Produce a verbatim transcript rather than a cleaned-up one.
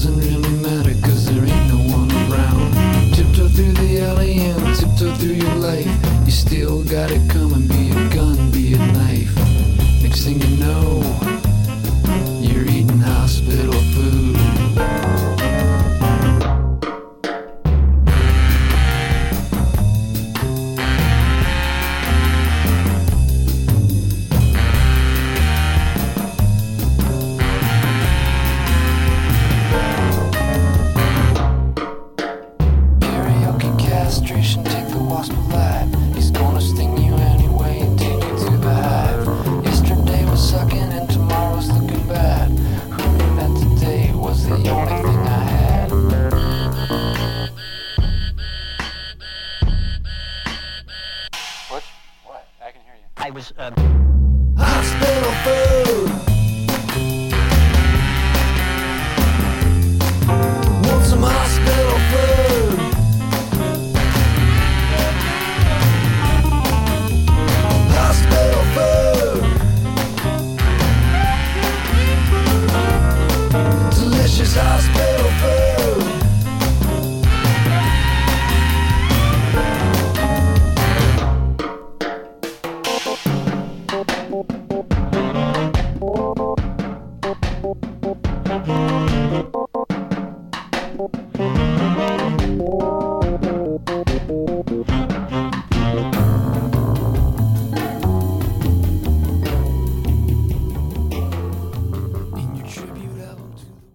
doesn't really matter, cause there ain't no one around. Tiptoe through the alley and tiptoe through your life. You still got it coming, be it gun, be it knife. Next thing you know, you're eating hospital food. Take the wasp alive. He's gonna sting you anyway and take you to the hive. Yesterday was sucking and tomorrow's looking bad. Who knew that today was the only thing I had? What? What? I can hear you. I was, uh... Hospital food. Want some hospital food? Hospital food. Delicious hospital food. Thank you.